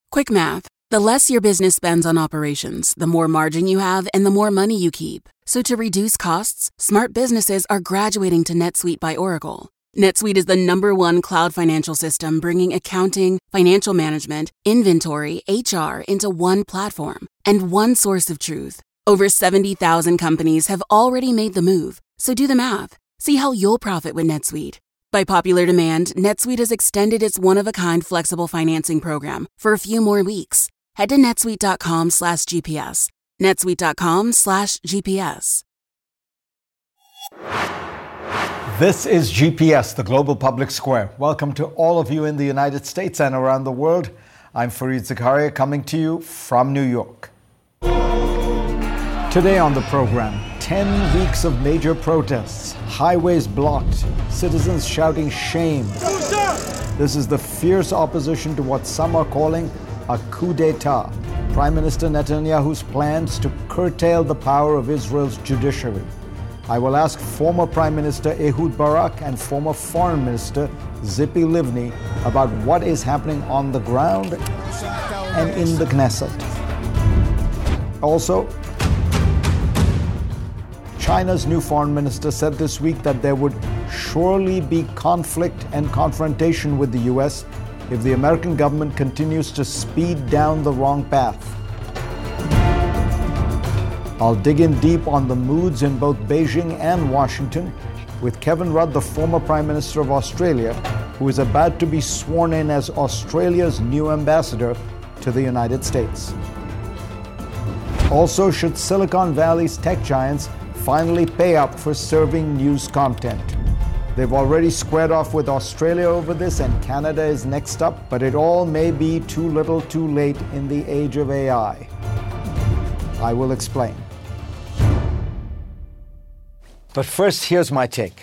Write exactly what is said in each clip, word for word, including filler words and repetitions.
Quick math. The less your business spends on operations, the more margin you have and the more money you keep. So to reduce costs, smart businesses are graduating to NetSuite by Oracle. NetSuite is the number one cloud financial system bringing accounting, financial management, inventory, H R into one platform and one source of truth. Over seventy thousand companies have already made the move. So do the math. See how you'll profit with NetSuite. By popular demand, NetSuite has extended its one-of-a-kind flexible financing program for a few more weeks. Head to netsuite.com slash GPS. netsuite.com slash GPS. This is G P S, the Global Public Square. Welcome to all of you in the United States and around the world. I'm Fareed Zakaria, coming to you from New York. Today on the program, ten weeks of major protests, highways blocked, citizens shouting shame. This is the fierce opposition to what some are calling a coup d'etat. Prime Minister Netanyahu's plans to curtail the power of Israel's judiciary. I will ask former Prime Minister Ehud Barak and former Foreign Minister Tzipi Livni about what is happening on the ground and in the Knesset. Also, China's new foreign minister said this week that there would surely be conflict and confrontation with the U S if the American government continues to speed down the wrong path. I'll dig in deep on the moods in both Beijing and Washington with Kevin Rudd, the former Prime Minister of Australia, who is about to be sworn in as Australia's new ambassador to the United States. Also, should Silicon Valley's tech giants finally pay up for serving news content? They've already squared off with Australia over this, and Canada is next up, but it all may be too little too late in the age of A I. I will explain. But first, here's my take.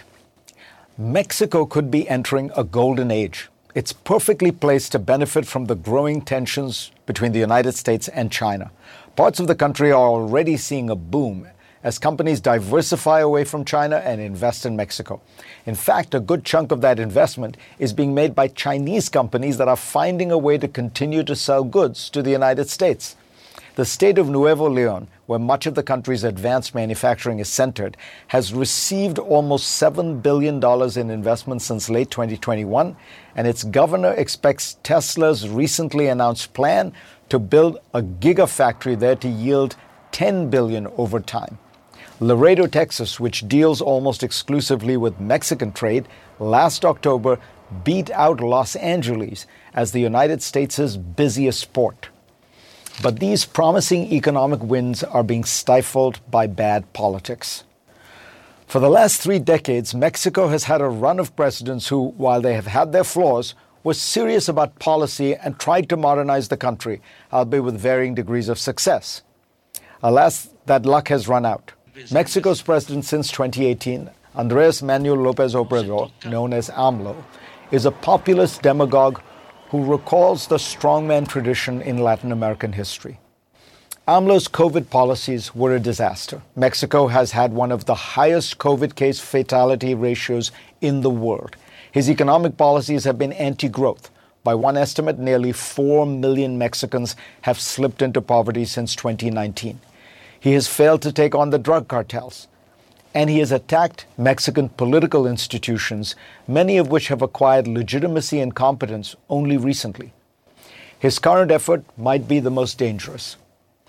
Mexico could be entering a golden age. It's perfectly placed to benefit from the growing tensions between the United States and China. Parts of the country are already seeing a boom as companies diversify away from China and invest in Mexico. In fact, a good chunk of that investment is being made by Chinese companies that are finding a way to continue to sell goods to the United States. The state of Nuevo León, where much of the country's advanced manufacturing is centered, has received almost seven billion dollars in investment since late twenty twenty-one, and its governor expects Tesla's recently announced plan to build a gigafactory there to yield ten billion dollars over time. Laredo, Texas, which deals almost exclusively with Mexican trade, last October beat out Los Angeles as the United States' busiest port. But these promising economic wins are being stifled by bad politics. For the last three decades, Mexico has had a run of presidents who, while they have had their flaws, were serious about policy and tried to modernize the country, albeit with varying degrees of success. Alas, that luck has run out. Mexico's president since twenty eighteen, Andrés Manuel López Obrador, known as AMLO, is a populist demagogue who recalls the strongman tradition in Latin American history. AMLO's COVID policies were a disaster. Mexico has had one of the highest COVID case fatality ratios in the world. His economic policies have been anti-growth. By one estimate, nearly four million Mexicans have slipped into poverty since twenty nineteen. He has failed to take on the drug cartels, and he has attacked Mexican political institutions, many of which have acquired legitimacy and competence only recently. His current effort might be the most dangerous.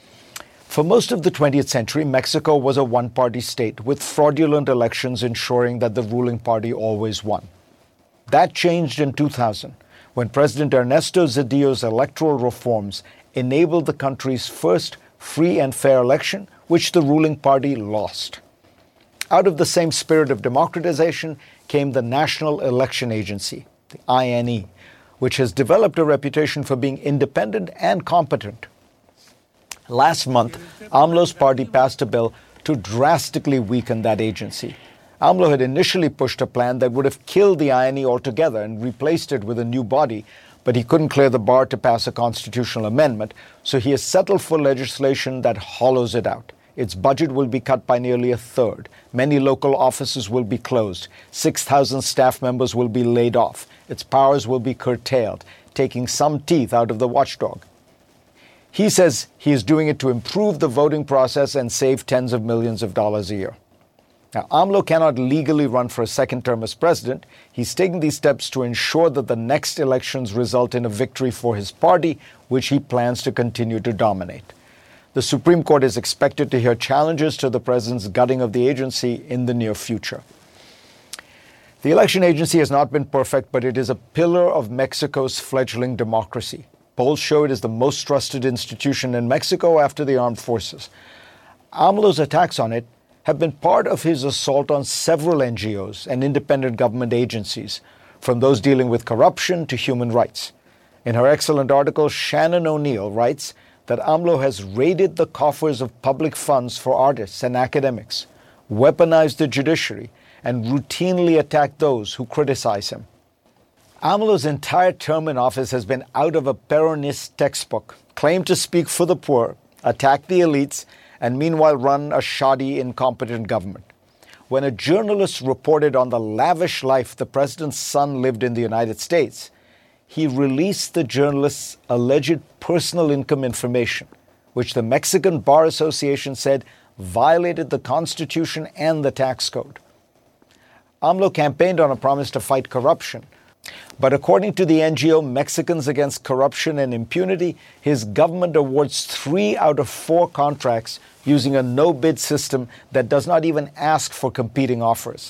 For most of the twentieth century, Mexico was a one-party state, with fraudulent elections ensuring that the ruling party always won. That changed in two thousand, when President Ernesto Zedillo's electoral reforms enabled the country's first free and fair election, which the ruling party lost. Out of the same spirit of democratization came the National Election Agency, the I N E, which has developed a reputation for being independent and competent. Last month, AMLO's party passed a bill to drastically weaken that agency. AMLO had initially pushed a plan that would have killed the I N E altogether and replaced it with a new body, but he couldn't clear the bar to pass a constitutional amendment, so he has settled for legislation that hollows it out. Its budget will be cut by nearly a third. Many local offices will be closed. six thousand staff members will be laid off. Its powers will be curtailed, taking some teeth out of the watchdog. He says he is doing it to improve the voting process and save tens of millions of dollars a year. Now, AMLO cannot legally run for a second term as president. He's taking these steps to ensure that the next elections result in a victory for his party, which he plans to continue to dominate. The Supreme Court is expected to hear challenges to the president's gutting of the agency in the near future. The election agency has not been perfect, but it is a pillar of Mexico's fledgling democracy. Polls show it is the most trusted institution in Mexico after the armed forces. AMLO's attacks on it have been part of his assault on several N G Os and independent government agencies, from those dealing with corruption to human rights. In her excellent article, Shannon O'Neill writes that AMLO has raided the coffers of public funds for artists and academics, weaponized the judiciary, and routinely attacked those who criticize him. AMLO's entire term in office has been out of a Peronist textbook, claimed to speak for the poor, attack the elites, and meanwhile run a shoddy, incompetent government. When a journalist reported on the lavish life the president's son lived in the United States, he released the journalist's alleged personal income information, which the Mexican Bar Association said violated the Constitution and the tax code. AMLO campaigned on a promise to fight corruption, but according to the N G O Mexicans Against Corruption and Impunity, his government awards three out of four contracts using a no-bid system that does not even ask for competing offers.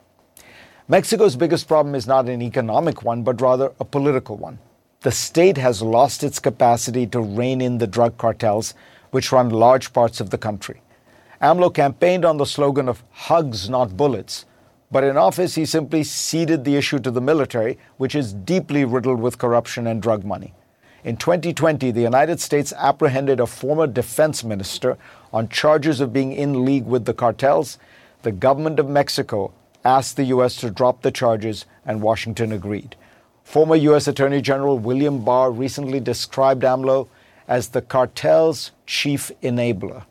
Mexico's biggest problem is not an economic one, but rather a political one. The state has lost its capacity to rein in the drug cartels, which run large parts of the country. AMLO campaigned on the slogan of hugs, not bullets, but in office, he simply ceded the issue to the military, which is deeply riddled with corruption and drug money. In twenty twenty, the United States apprehended a former defense minister on charges of being in league with the cartels. The government of Mexico asked the U S to drop the charges, and Washington agreed. Former U S Attorney General William Barr recently described AMLO as the cartel's chief enabler.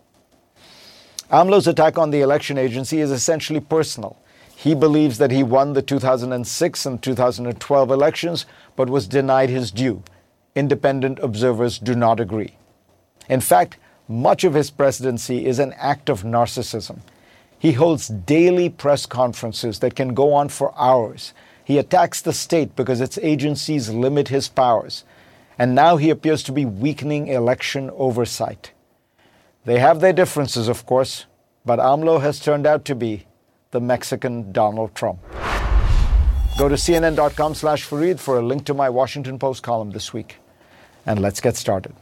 AMLO's attack on the election agency is essentially personal. He believes that he won the two thousand six and two thousand twelve elections, but was denied his due. Independent observers do not agree. In fact, much of his presidency is an act of narcissism. He holds daily press conferences that can go on for hours. He attacks the state because its agencies limit his powers. And now he appears to be weakening election oversight. They have their differences, of course, but AMLO has turned out to be the Mexican Donald Trump. Go to C N N dot com slash Fareed for a link to my Washington Post column this week. And let's get started.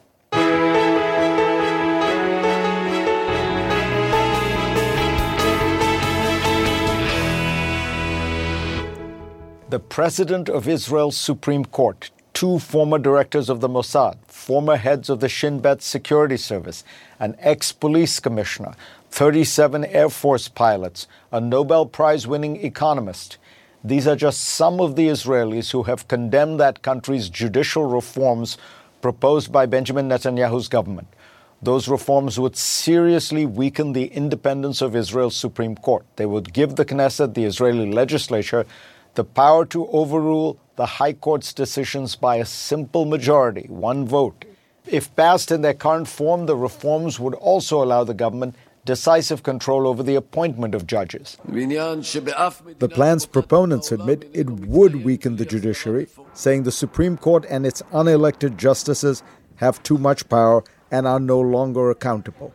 The President of Israel's Supreme Court, two former directors of the Mossad, former heads of the Shin Bet Security Service, an ex-police commissioner, thirty-seven Air Force pilots, a Nobel Prize-winning economist. These are just some of the Israelis who have condemned that country's judicial reforms proposed by Benjamin Netanyahu's government. Those reforms would seriously weaken the independence of Israel's Supreme Court. They would give the Knesset, the Israeli legislature, the power to overrule the High Court's decisions by a simple majority, one vote. If passed in their current form, the reforms would also allow the government decisive control over the appointment of judges. The plan's proponents admit it would weaken the judiciary, saying the Supreme Court and its unelected justices have too much power and are no longer accountable.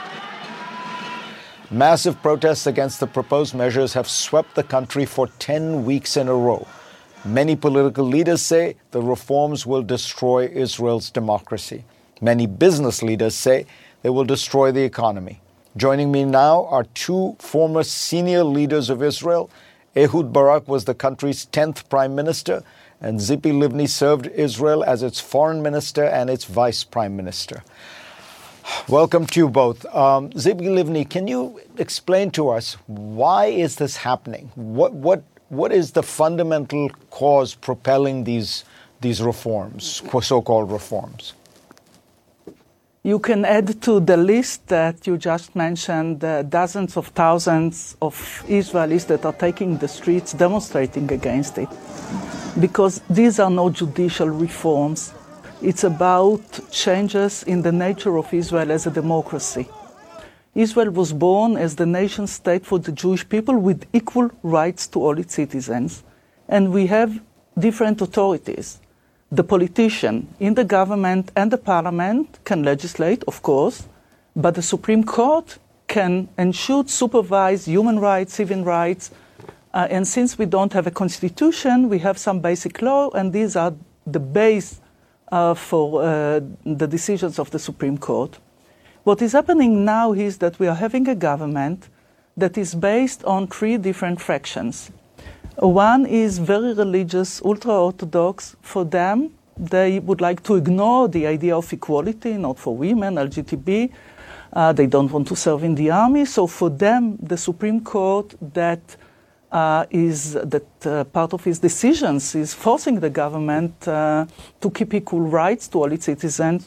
Massive protests against the proposed measures have swept the country for ten weeks in a row. Many political leaders say the reforms will destroy Israel's democracy. Many business leaders say they will destroy the economy. Joining me now are two former senior leaders of Israel. Ehud Barak was the country's tenth prime minister, and Tzipi Livni served Israel as its foreign minister and its vice prime minister. Welcome to you both. Um, Tzipi Livni, can you explain to us why is this happening? What what what is the fundamental cause propelling these these reforms, so-called reforms? You can add to the list that you just mentioned uh, dozens of thousands of Israelis that are taking the streets demonstrating against it. Because these are no judicial reforms. It's about changes in the nature of Israel as a democracy. Israel was born as the nation state for the Jewish people with equal rights to all its citizens. And we have different authorities. The politician in the government and the parliament can legislate, of course, but the Supreme Court can and should supervise human rights, civil rights. Uh, and since we don't have a constitution, we have some basic law, and these are the base uh, for uh, the decisions of the Supreme Court. What is happening now is that we are having a government that is based on three different fractions. One is very religious, ultra-Orthodox. For them, they would like to ignore the idea of equality, not for women, L G B T. Uh, they don't want to serve in the army. So for them, the Supreme Court that uh, is that uh, part of its decisions is forcing the government uh, to keep equal rights to all its citizens.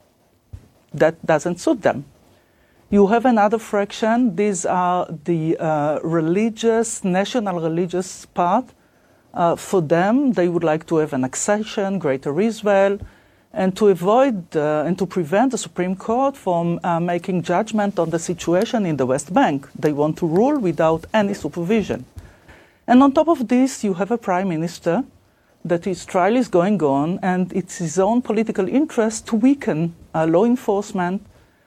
That doesn't suit them. You have another fraction. These are the uh, religious, national religious part. Uh, for them, they would like to have annexation, Greater Israel, and to avoid uh, and to prevent the Supreme Court from uh, making judgment on the situation in the West Bank. They want to rule without any supervision. And on top of this, you have a prime minister that his trial is going on, and it's his own political interest to weaken uh, law enforcement.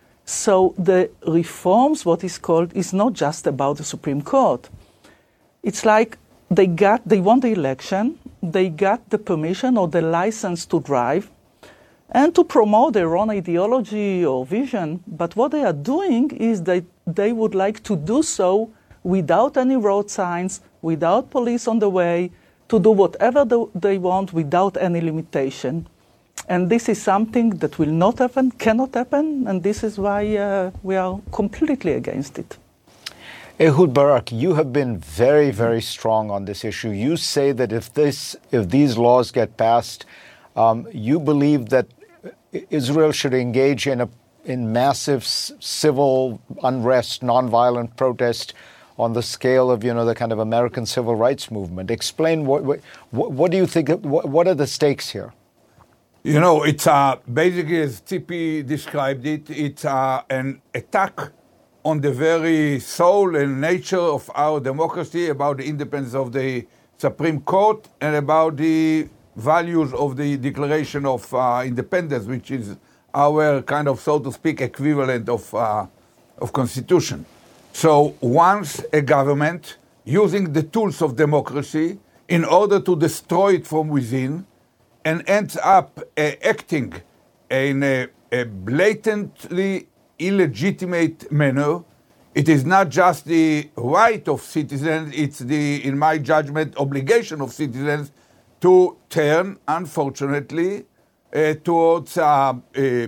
So the reforms, what is called, is not just about the Supreme Court. It's like they got, they won the election, they got the permission or the license to drive and to promote their own ideology or vision. But what they are doing is that they would like to do so without any road signs, without police on the way, to do whatever they want without any limitation. And this is something that will not happen, cannot happen, and this is why uh, we are completely against it. Ehud Barak, you have been very, very strong on this issue. You say that if this, if these laws get passed, um, you believe that Israel should engage in a in massive civil unrest, nonviolent protest on the scale of, you know, the kind of American civil rights movement. Explain what what, what do you think? What, what are the stakes here? You know, it's uh, basically, as Tzipi described it, it's uh, an attack on the very soul and nature of our democracy, about the independence of the Supreme Court and about the values of the Declaration of uh, Independence, which is our kind of, so to speak, equivalent of uh, of Constitution. So once a government, using the tools of democracy in order to destroy it from within, and ends up uh, acting in a, a blatantly illegitimate manner, it is not just the right of citizens, it's the, in my judgment, obligation of citizens to turn, unfortunately, uh, towards uh, uh,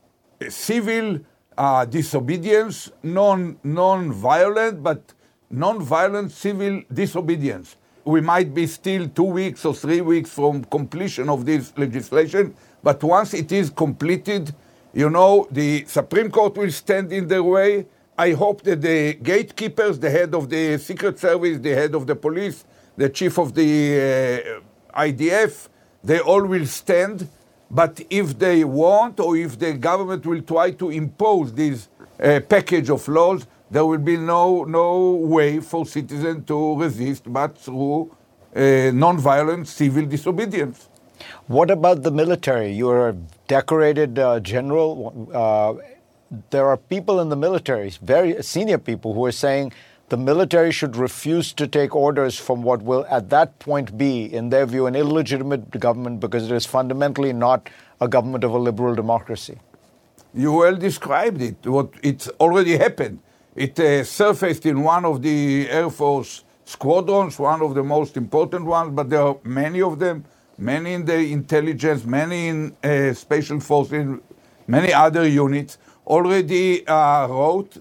civil uh, disobedience, non, non-violent, but non-violent civil disobedience. We might be still two weeks or three weeks from completion of this legislation, but once it is completed, you know, the Supreme Court will stand in their way. I hope that the gatekeepers, the head of the Secret Service, the head of the police, the chief of the uh, I D F, they all will stand. But if they want, or if the government will try to impose this uh, package of laws, there will be no no way for citizens to resist but through uh, non-violent civil disobedience. What about the military? You're a decorated uh, general. Uh, there are people in the military, very senior people, who are saying the military should refuse to take orders from what will at that point be, in their view, an illegitimate government, because it is fundamentally not a government of a liberal democracy. You well described it. What it's already happened. It uh, surfaced in one of the Air Force squadrons, one of the most important ones, but there are many of them, many in the intelligence, many in uh, special forces, many other units, already uh, wrote,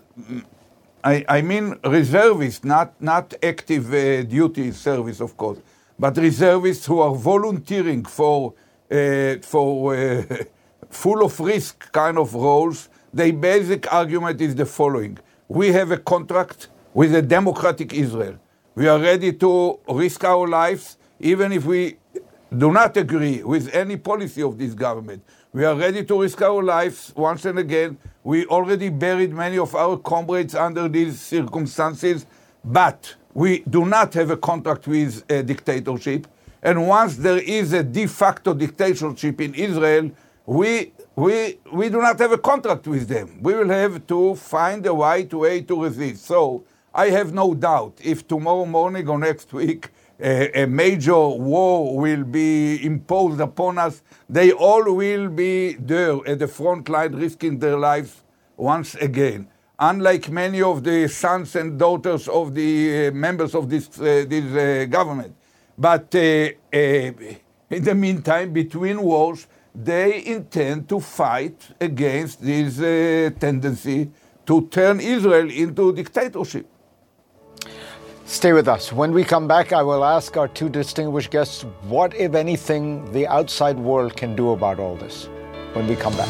I, I mean reservists, not, not active uh, duty service, of course, but reservists who are volunteering for, uh, for uh, full of risk kind of roles. The basic argument is the following. We have a contract with a democratic Israel. We are ready to risk our lives, even if we do not agree with any policy of this government. We are ready to risk our lives once and again. We already buried many of our comrades under these circumstances, but we do not have a contract with a dictatorship. And once there is a de facto dictatorship in Israel, we, we, we do not have a contract with them. We will have to find a right way to resist. So I have no doubt if tomorrow morning or next week a, a major war will be imposed upon us, they all will be there at the front line risking their lives once again. Unlike many of the sons and daughters of the uh, members of this, uh, this uh, government. But uh, uh, in the meantime, between wars, they intend to fight against this uh, tendency to turn Israel into dictatorship. Stay with us. When we come back, I will ask our two distinguished guests what, if anything, the outside world can do about all this. When we come back.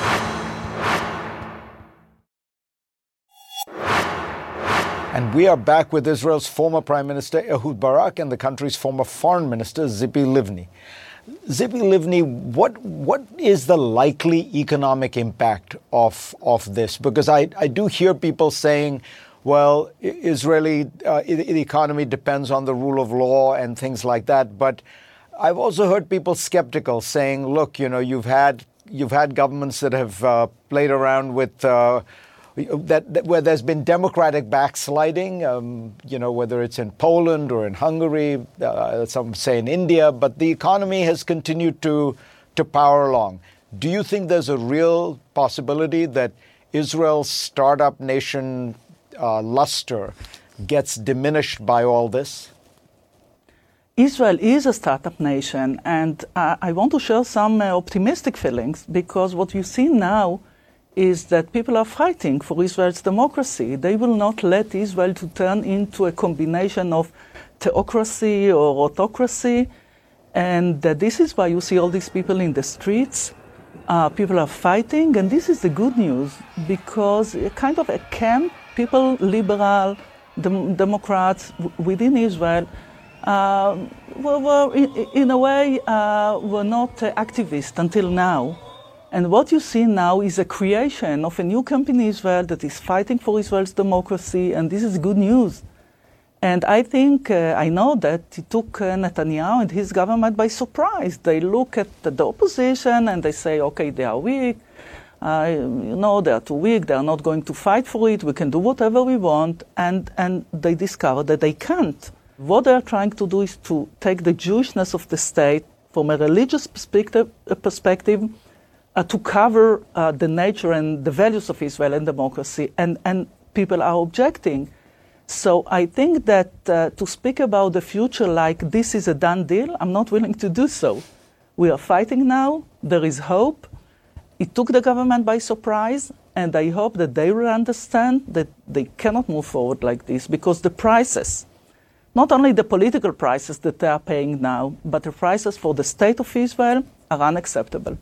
And we are back with Israel's former Prime Minister Ehud Barak and the country's former Foreign Minister Tzipi Livni. Tzipi Livni, what what is the likely economic impact of of this? Because I, I do hear people saying, well, Israeli uh, the economy depends on the rule of law and things like that. But I've also heard people skeptical saying, look, you know, you've had you've had governments that have uh, played around with. Uh, That, that where there's been democratic backsliding, um, you know, whether it's in Poland or in Hungary, uh, some say in India, but the economy has continued to to power along. Do you think there's a real possibility that Israel's startup nation uh, luster gets diminished by all this? Israel is a startup nation, and uh, I want to share some uh, optimistic feelings, because what you see now is that people are fighting for Israel's democracy. They will not let Israel to turn into a combination of theocracy or autocracy. And uh, this is why you see all these people in the streets. Uh, people are fighting, and this is the good news, because a kind of a camp, people, liberal, dem- Democrats w- within Israel, uh, were, were in, in a way, uh, were not uh, activists until now. And what you see now is a creation of a new camp in Israel that is fighting for Israel's democracy, and this is good news. And I think, uh, I know that it took uh, Netanyahu and his government by surprise. They look at the, the opposition and they say, okay, they are weak, uh, you know, they are too weak, they are not going to fight for it, we can do whatever we want, and, and they discover that they can't. What they are trying to do is to take the Jewishness of the state from a religious perspective, uh, perspective Uh, to cover uh, the nature and the values of Israel and democracy, and, and people are objecting. So I think that uh, to speak about the future like this is a done deal, I'm not willing to do so. We are fighting now, there is hope. It took the government by surprise, and I hope that they will understand that they cannot move forward like this, because the prices, not only the political prices that they are paying now, but the prices for the state of Israel are unacceptable.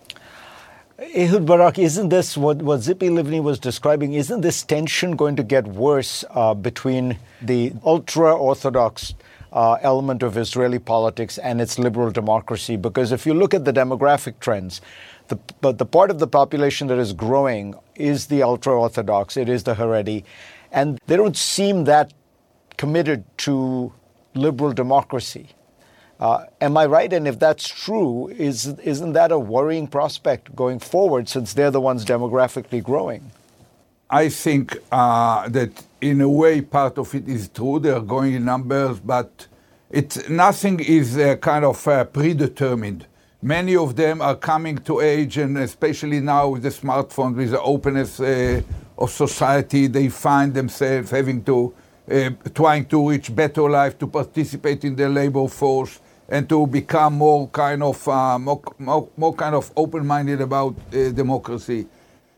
Ehud Barak, isn't this what, what Tzipi Livni was describing, isn't this tension going to get worse uh, between the ultra-Orthodox uh, element of Israeli politics and its liberal democracy? Because if you look at the demographic trends, the, but the part of the population that is growing is the ultra-Orthodox, it is the Haredi, and they don't seem that committed to liberal democracy. Uh, am I right? And if that's true, is, isn't that a worrying prospect going forward, since they're the ones demographically growing? I think uh, that in a way part of it is true. They are going in numbers, but it's, nothing is uh, kind of uh, predetermined. Many of them are coming to age, and especially now with the smartphones, with the openness uh, of society, they find themselves having to, uh, trying to reach better life, to participate in the labor force, and to become more kind of uh, more, more, more kind of open-minded about uh, democracy.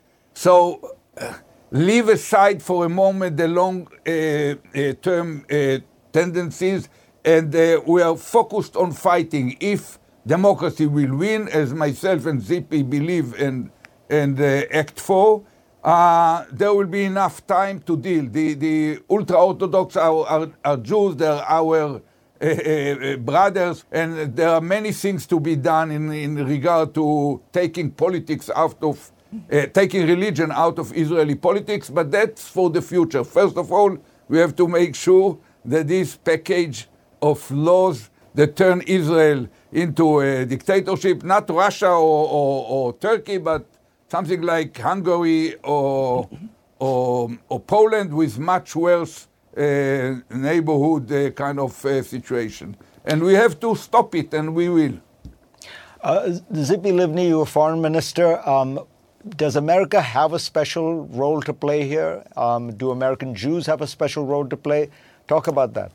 So uh, leave aside for a moment the long-term uh, uh, uh, tendencies, and uh, we are focused on fighting. If democracy will win, as myself and Tzipi believe and and uh, act for, uh, there will be enough time to deal. The the ultra-Orthodox are, are, are Jews. They are our uh, uh, brothers, and there are many things to be done in, in regard to taking politics out of, uh, taking religion out of Israeli politics, but that's for the future. First of all, we have to make sure that this package of laws that turn Israel into a dictatorship, not Russia or, or, or Turkey, but something like Hungary or, or, or Poland with much worse uh, neighborhood uh, kind of uh, situation. And we have to stop it, and we will. Uh, Tzipi Livni, you were foreign minister. Um, does America have a special role to play here? Um, do American Jews have a special role to play? Talk about that.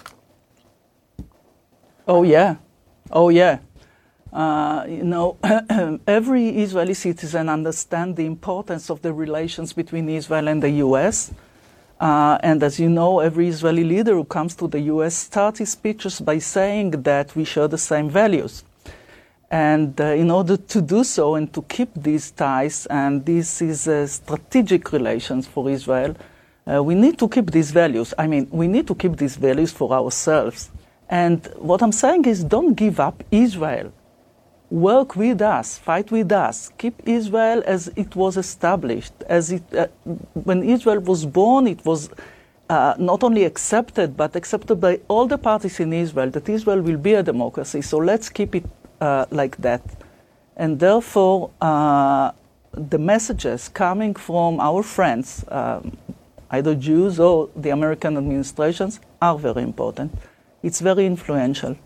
Oh, yeah. Oh, yeah. Uh, you know, every Israeli citizen understands the importance of the relations between Israel and the U S. Uh, and as you know, every Israeli leader who comes to the U S starts his speeches by saying that we share the same values. And uh, in order to do so and to keep these ties, and this is uh, strategic relations for Israel, uh, we need to keep these values. I mean, we need to keep these values for ourselves. And what I'm saying is, don't give up Israel. Work with us, fight with us. Keep Israel as it was established. As it, uh, when Israel was born, it was uh, not only accepted, but accepted by all the parties in Israel, that Israel will be a democracy. So let's keep it uh, like that. And therefore, uh, the messages coming from our friends, um, either Jews or the American administrations, are very important. It's very influential.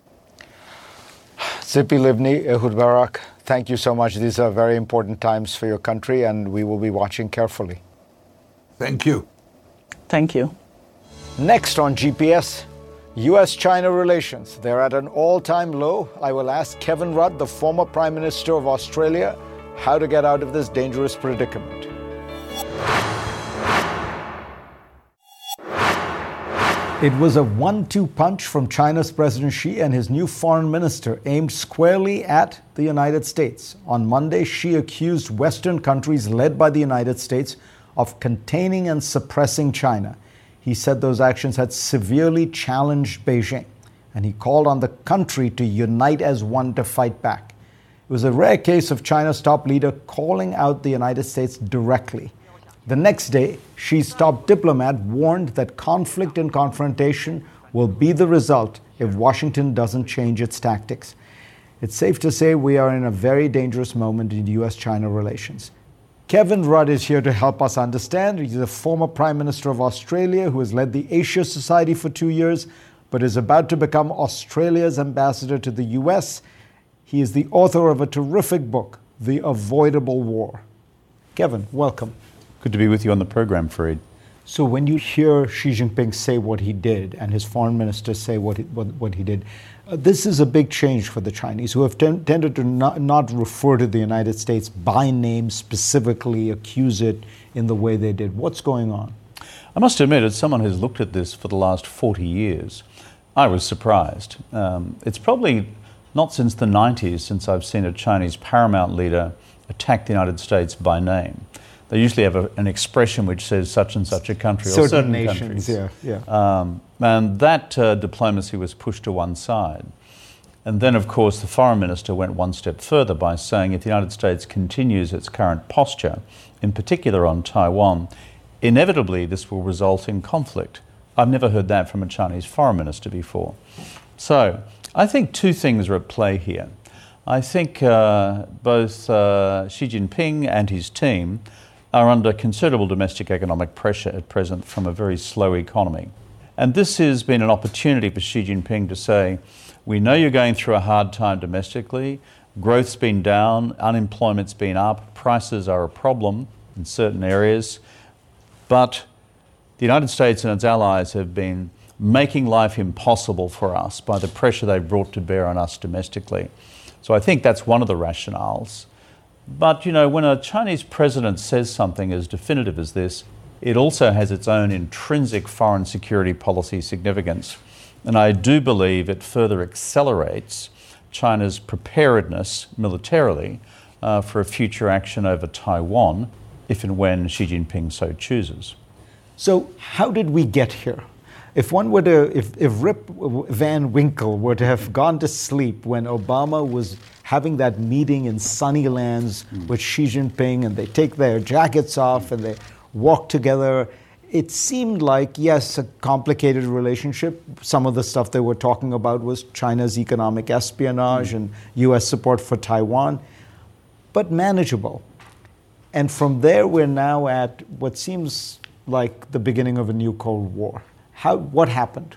Tzipi Livni, Ehud Barak, thank you so much. These are very important times for your country, and we will be watching carefully. Thank you. Thank you. Next on G P S, U S China relations. They're at an all-time low. I will ask Kevin Rudd, the former Prime Minister of Australia, how to get out of this dangerous predicament. It was a one two punch from China's President Xi and his new foreign minister aimed squarely at the United States. On Monday, Xi accused Western countries led by the United States of containing and suppressing China. He said those actions had severely challenged Beijing, and he called on the country to unite as one to fight back. It was a rare case of China's top leader calling out the United States directly. The next day, Xi's top diplomat warned that conflict and confrontation will be the result if Washington doesn't change its tactics. It's safe to say we are in a very dangerous moment in U S China relations. Kevin Rudd is here to help us understand. He's the former Prime Minister of Australia who has led the Asia Society for two years, but is about to become Australia's ambassador to the U S. He is the author of a terrific book, The Avoidable War. Kevin, welcome. Good to be with you on the program, Fareed. So when you hear Xi Jinping say what he did and his foreign minister say what he, what, what he did, uh, this is a big change for the Chinese, who have ten, tended to not, not refer to the United States by name specifically, accuse it in the way they did. What's going on? I must admit, as someone who's looked at this for the last forty years, I was surprised. Um, it's probably not since the nineties since I've seen a Chinese paramount leader attack the United States by name. They usually have a, an expression which says such and such a country certain or certain nations, countries. Yeah, yeah. Um, and that uh, diplomacy was pushed to one side. And then, of course, the foreign minister went one step further by saying if the United States continues its current posture, in particular on Taiwan, inevitably this will result in conflict. I've never heard that from a Chinese foreign minister before. So I think two things are at play here. I think uh, both uh, Xi Jinping and his team are under considerable domestic economic pressure at present from a very slow economy. And this has been an opportunity for Xi Jinping to say, we know you're going through a hard time domestically, growth's been down, unemployment's been up, prices are a problem in certain areas, but the United States and its allies have been making life impossible for us by the pressure they've brought to bear on us domestically. So I think that's one of the rationales. But, you know, when a Chinese president says something as definitive as this, it also has its own intrinsic foreign security policy significance. And I do believe it further accelerates China's preparedness militarily uh, for a future action over Taiwan, if and when Xi Jinping so chooses. So how did we get here? If one were to, if, if Rip Van Winkle were to have gone to sleep when Obama was having that meeting in Sunnylands mm. with Xi Jinping, and they take their jackets off and they walk together, it seemed like, yes, a complicated relationship. Some of the stuff they were talking about was China's economic espionage mm. and U S support for Taiwan, but manageable. And from there, we're now at what seems like the beginning of a new Cold War. How, what happened?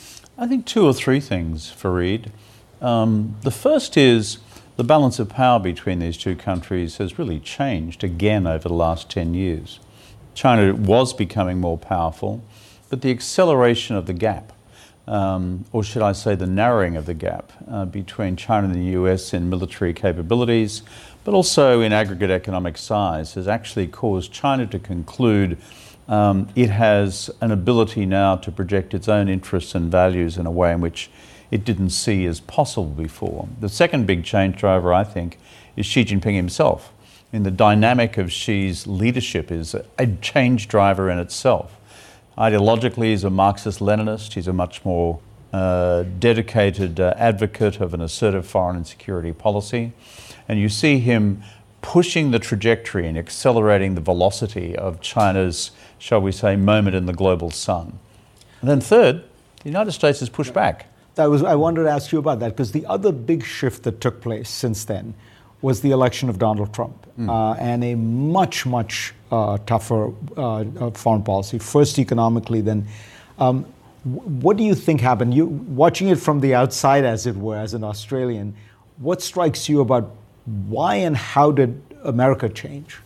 I think two or three things, Fareed. Um, the first is the balance of power between these two countries has really changed again over the last ten years. China was becoming more powerful, but the acceleration of the gap, um, or should I say the narrowing of the gap uh, between China and the U S in military capabilities, but also in aggregate economic size, has actually caused China to conclude Um, it has an ability now to project its own interests and values in a way in which it didn't see as possible before. The second big change driver, I think, is Xi Jinping himself. I mean, the dynamic of Xi's leadership is a change driver in itself. Ideologically, he's a Marxist-Leninist. He's a much more uh, dedicated uh, advocate of an assertive foreign and security policy. And you see him pushing the trajectory and accelerating the velocity of China's, shall we say, moment in the global sun. And then third, the United States has pushed back. That was, I wanted to ask you about that, because the other big shift that took place since then was the election of Donald Trump mm. uh, and a much, much uh, tougher uh, foreign policy, first economically, then. Um, what do you think happened? You watching it from the outside, as it were, as an Australian, what strikes you about why and how did America change?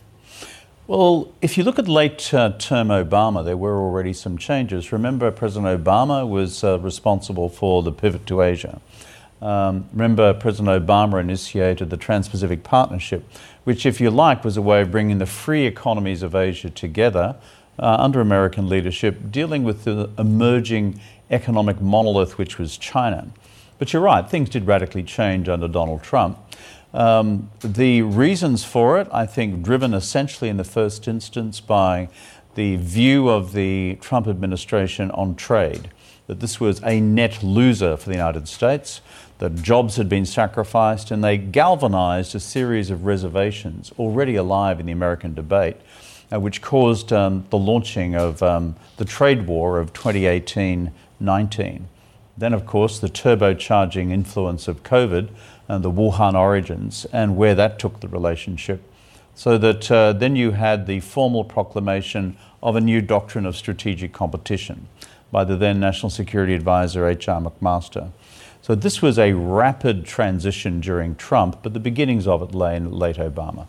Well, if you look at late uh, term Obama, there were already some changes. Remember, President Obama was uh, responsible for the pivot to Asia. Um, remember, President Obama initiated the Trans-Pacific Partnership, which, if you like, was a way of bringing the free economies of Asia together uh, under American leadership, dealing with the emerging economic monolith, which was China. But you're right, things did radically change under Donald Trump. Um, the reasons for it, I think, driven essentially in the first instance by the view of the Trump administration on trade, that this was a net loser for the United States, that jobs had been sacrificed, and they galvanized a series of reservations already alive in the American debate, uh, which caused um, the launching of um, the trade war of twenty eighteen nineteen. Then, of course, the turbocharging influence of COVID and the Wuhan origins and where that took the relationship. So that uh, then you had the formal proclamation of a new doctrine of strategic competition by the then National Security Advisor H R McMaster. So this was a rapid transition during Trump, but the beginnings of it lay in late Obama.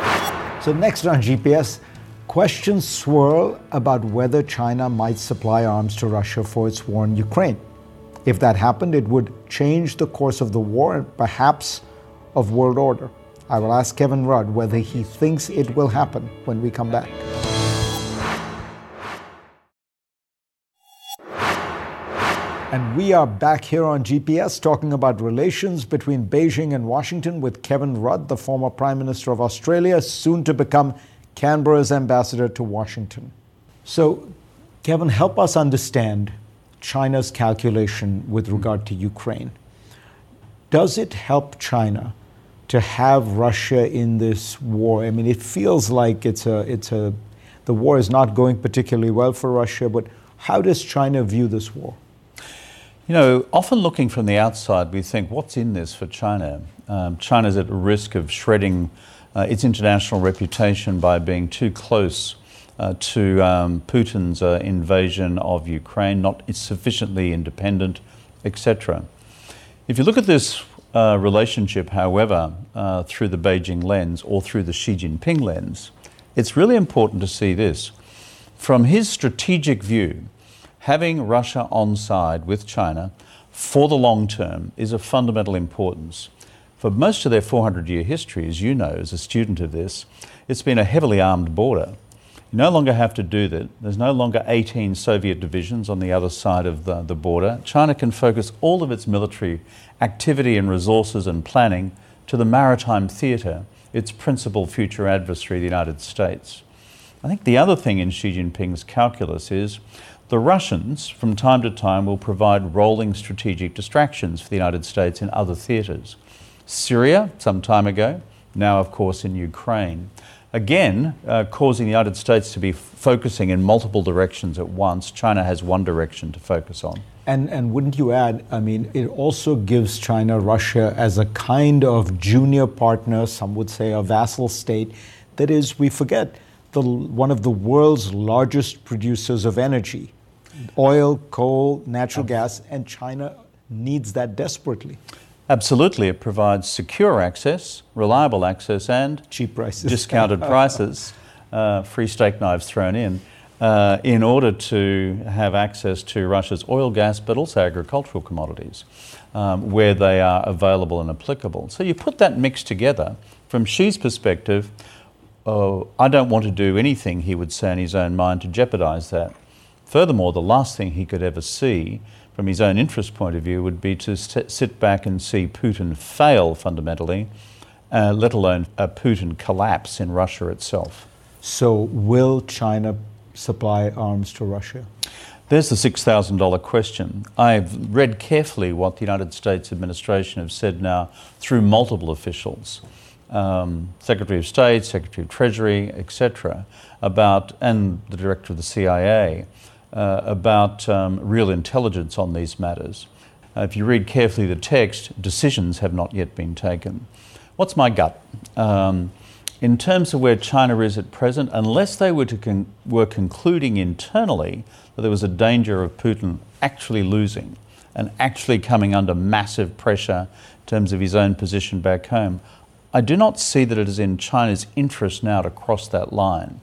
So next on G P S, questions swirl about whether China might supply arms to Russia for its war in Ukraine. If that happened, it would change the course of the war and perhaps of world order. I will ask Kevin Rudd whether he thinks it will happen when we come back. And we are back here on G P S talking about relations between Beijing and Washington with Kevin Rudd, the former Prime Minister of Australia, soon to become Canberra's ambassador to Washington. So, Kevin, help us understand China's calculation with regard to Ukraine. Does it help China to have Russia in this war? I mean, it feels like it's a, it's a, the war is not going particularly well for Russia, but how does China view this war? You know, often looking from the outside, we think, what's in this for China? Um, China's at risk of shredding uh, its international reputation by being too close Uh, to um, Putin's uh, invasion of Ukraine, not sufficiently independent, et cetera. If you look at this uh, relationship, however, uh, through the Beijing lens or through the Xi Jinping lens, it's really important to see this. From his strategic view, having Russia on side with China for the long term is of fundamental importance. For most of their four hundred year history, as you know, as a student of this, it's been a heavily armed border. You no longer have to do that. There's no longer eighteen Soviet divisions on the other side of the, the border. China can focus all of its military activity and resources and planning to the maritime theatre, its principal future adversary, the United States. I think the other thing in Xi Jinping's calculus is The Russians, from time to time, will provide rolling strategic distractions for the United States in other theatres. Syria, some time ago, now, of course, in Ukraine. Again, uh, causing the United States to be f- focusing in multiple directions at once. China has one direction to focus on. And and wouldn't you add, I mean, it also gives China Russia as a kind of junior partner, some would say a vassal state, that is, we forget, the one of the world's largest producers of energy. Oil, coal, natural gas, and China needs that desperately. Absolutely. It provides secure access, reliable access, and cheap prices, discounted prices, uh, free steak knives thrown in, uh, in order to have access to Russia's oil, gas, but also agricultural commodities, um, where they are available and applicable. So you put that mix together. From Xi's perspective, oh, I don't want to do anything, he would say in his own mind, to jeopardize that. Furthermore, the last thing he could ever see from his own interest point of view would be to st- sit back and see Putin fail fundamentally, uh, let alone a Putin collapse in Russia itself. So will China supply arms to Russia? There's the six thousand dollars question. I've read carefully what the United States administration have said now through multiple officials, um, Secretary of State, Secretary of Treasury, et cetera, about, and the director of the C I A, Uh, about um, real intelligence on these matters. Uh, if you read carefully the text, decisions have not yet been taken. What's my gut? Um, in terms of where China is at present, unless they were, to con- were concluding internally that there was a danger of Putin actually losing and actually coming under massive pressure in terms of his own position back home, I do not see that it is in China's interest now to cross that line.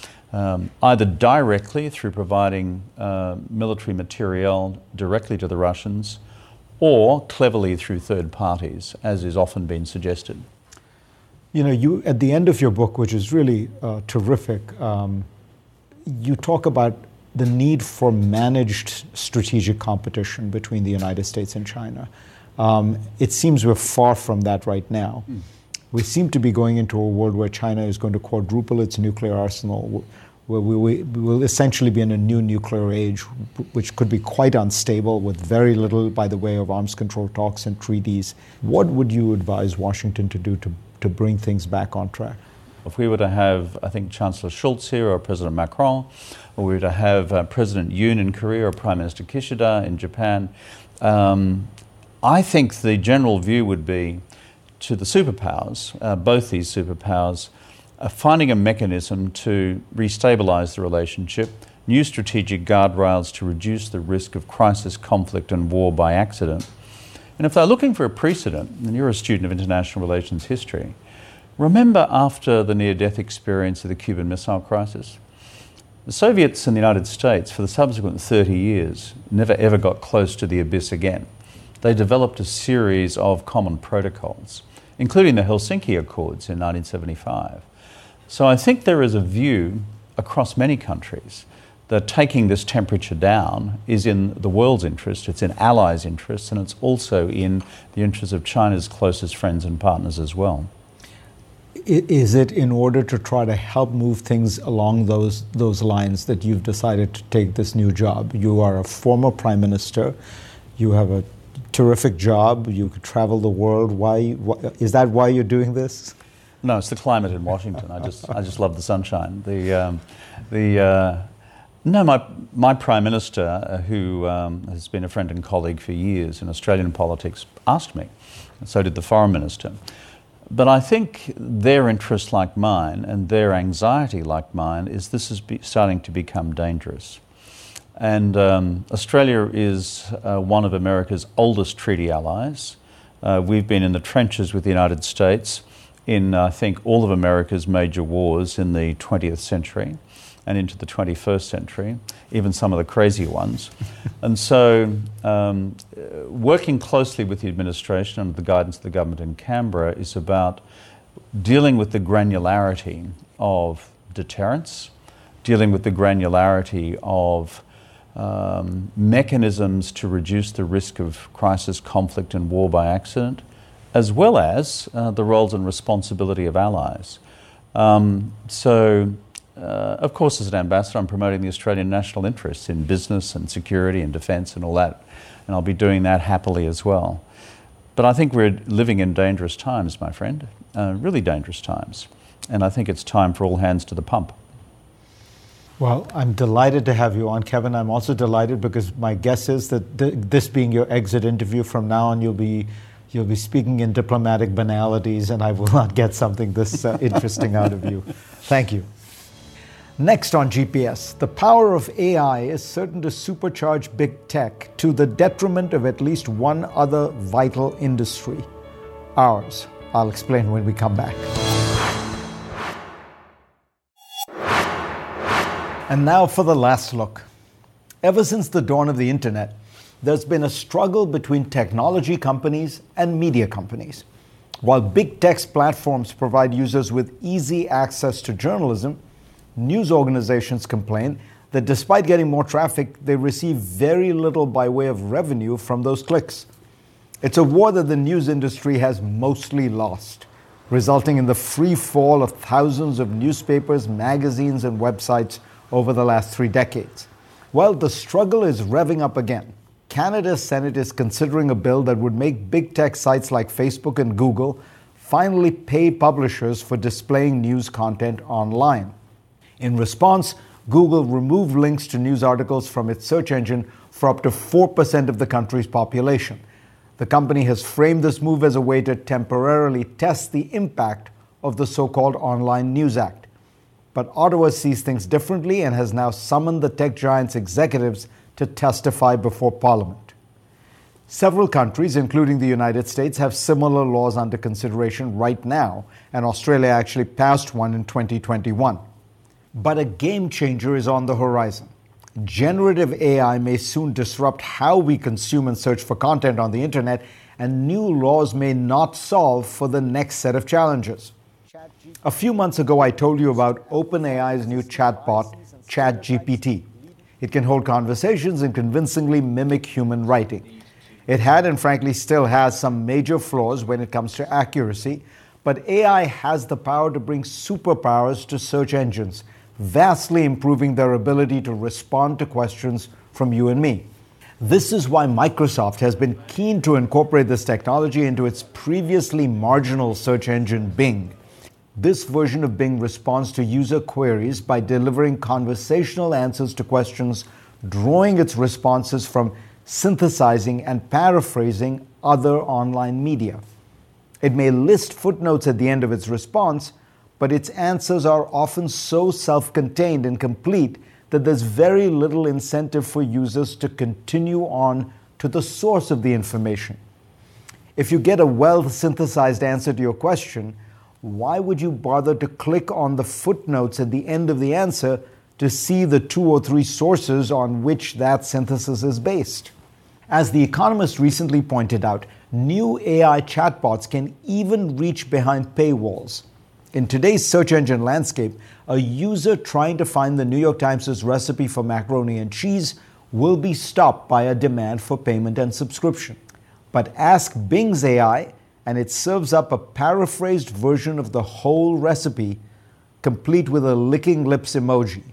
Um, either directly through providing uh, military materiel directly to the Russians, or cleverly through third parties, as is often been suggested. You know, you at the end of your book, which is really uh, terrific, um, you talk about the need for managed strategic competition between the United States and China. Um, it seems we're far from that right now. Mm. We seem to be going into a world where China is going to quadruple its nuclear arsenal, where we, we, we will essentially be in a new nuclear age, which could be quite unstable with very little by the way of arms control talks and treaties. What would you advise Washington to do to, to bring things back on track? If we were to have, I think, Chancellor Schultz here or President Macron, or we were to have uh, President Yoon in Korea or Prime Minister Kishida in Japan, um, I think the general view would be to the superpowers, uh, both these superpowers, uh, finding a mechanism to restabilise the relationship, new strategic guardrails to reduce the risk of crisis, conflict and war by accident. And if they're looking for a precedent, and you're a student of international relations history, remember after the near-death experience of the Cuban Missile Crisis, the Soviets and the United States, for the subsequent thirty years, never ever got close to the abyss again. They developed a series of common protocols, including the Helsinki Accords in nineteen seventy-five. So I think there is a view across many countries that taking this temperature down is in the world's interest, it's in allies' interests, and it's also in the interests of China's closest friends and partners as well. Is it in order to try to help move things along those those lines that you've decided to take this new job? You are a former prime minister, you have a terrific job, you could travel the world. Why, why is that why you're doing this? No, it's the climate in Washington. I just I just love the sunshine. The um, the uh, no, my my prime minister, uh, who um, has been a friend and colleague for years in Australian politics, asked me, and so did the foreign minister. But I think their interest, like mine, and their anxiety, like mine, is this is be starting to become dangerous. And um, Australia is uh, one of America's oldest treaty allies. Uh, we've been in the trenches with the United States in, I think, all of America's major wars in the twentieth century and into the twenty-first century, even some of the crazy ones. And so um, working closely with the administration under the guidance of the government in Canberra is about dealing with the granularity of deterrence, dealing with the granularity of um, mechanisms to reduce the risk of crisis, conflict and war by accident, as well as uh, the roles and responsibility of allies. Um, so uh, of course, as an ambassador, I'm promoting the Australian national interests in business and security and defence and all that, and I'll be doing that happily as well. But I think we're living in dangerous times, my friend, uh, really dangerous times, and I think it's time for all hands to the pump. Well, I'm delighted to have you on, Kevin. I'm also delighted because my guess is that th- this being your exit interview, from now on you'll be you'll be speaking in diplomatic banalities, and I will not get something this uh, interesting out of you. Thank you. Next on G P S, the power of A I is certain to supercharge big tech to the detriment of at least one other vital industry, ours. I'll explain when we come back. And now for the last look. Ever since the dawn of the internet, there's been a struggle between technology companies and media companies. While big tech platforms provide users with easy access to journalism, news organizations complain that despite getting more traffic, they receive very little by way of revenue from those clicks. It's a war that the news industry has mostly lost, resulting in the free fall of thousands of newspapers, magazines, and websites over the last three decades. Well, the struggle is revving up again. Canada's Senate is considering a bill that would make big tech sites like Facebook and Google finally pay publishers for displaying news content online. In response, Google removed links to news articles from its search engine for up to four percent of the country's population. The company has framed this move as a way to temporarily test the impact of the so-called Online News Act. But Ottawa sees things differently and has now summoned the tech giant's executives to testify before Parliament. Several countries, including the United States, have similar laws under consideration right now, and Australia actually passed one in twenty twenty-one. But a game changer is on the horizon. Generative A I may soon disrupt how we consume and search for content on the internet, and new laws may not solve for the next set of challenges. A few months ago, I told you about OpenAI's new chatbot, ChatGPT. It can hold conversations and convincingly mimic human writing. It had, and frankly still has, some major flaws when it comes to accuracy, but A I has the power to bring superpowers to search engines, vastly improving their ability to respond to questions from you and me. This is why Microsoft has been keen to incorporate this technology into its previously marginal search engine, Bing. This version of Bing responds to user queries by delivering conversational answers to questions, drawing its responses from synthesizing and paraphrasing other online media. It may list footnotes at the end of its response, but its answers are often so self-contained and complete that there's very little incentive for users to continue on to the source of the information. If you get a well-synthesized answer to your question, why would you bother to click on the footnotes at the end of the answer to see the two or three sources on which that synthesis is based? As The Economist recently pointed out, new A I chatbots can even reach behind paywalls. In today's search engine landscape, a user trying to find the New York Times' recipe for macaroni and cheese will be stopped by a demand for payment and subscription. But ask Bing's A I, and it serves up a paraphrased version of the whole recipe, complete with a licking lips emoji.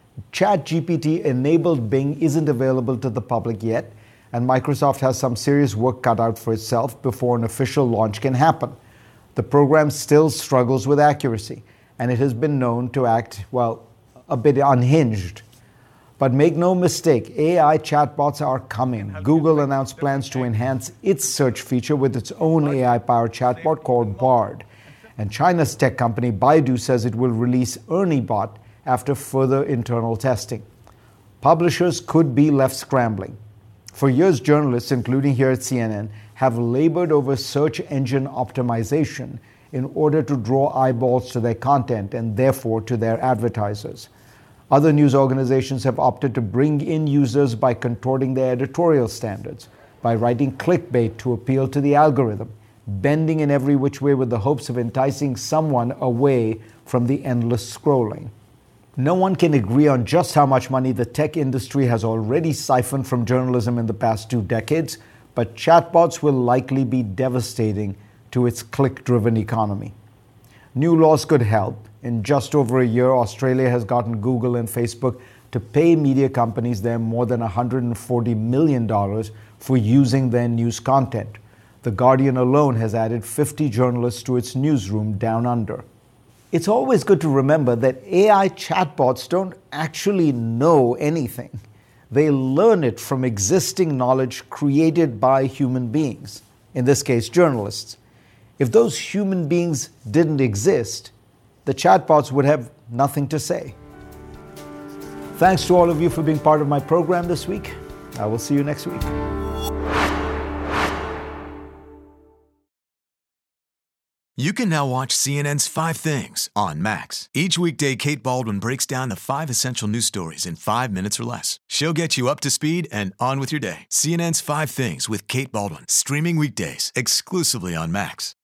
ChatGPT-enabled Bing isn't available to the public yet, and Microsoft has some serious work cut out for itself before an official launch can happen. The program still struggles with accuracy, and it has been known to act, well, a bit unhinged. But make no mistake, A I chatbots are coming. Google announced plans to enhance its search feature with its own A I-powered chatbot called Bard. And China's tech company Baidu says it will release ErnieBot after further internal testing. Publishers could be left scrambling. For years, journalists, including here at C N N, have labored over search engine optimization in order to draw eyeballs to their content and therefore to their advertisers. Other news organizations have opted to bring in users by contorting their editorial standards, by writing clickbait to appeal to the algorithm, bending in every which way with the hopes of enticing someone away from the endless scrolling. No one can agree on just how much money the tech industry has already siphoned from journalism in the past two decades, but chatbots will likely be devastating to its click-driven economy. New laws could help. In just over a year, Australia has gotten Google and Facebook to pay media companies there more than one hundred forty million dollars for using their news content. The Guardian alone has added fifty journalists to its newsroom down under. It's always good to remember that A I chatbots don't actually know anything. They learn it from existing knowledge created by human beings, in this case, journalists. If those human beings didn't exist, the chatbots would have nothing to say. Thanks to all of you for being part of my program this week. I will see you next week. You can now watch C N N's Five Things on Max. Each weekday, Kate Baldwin breaks down the five essential news stories in five minutes or less. She'll get you up to speed and on with your day. C N N's Five Things with Kate Baldwin, streaming weekdays exclusively on Max.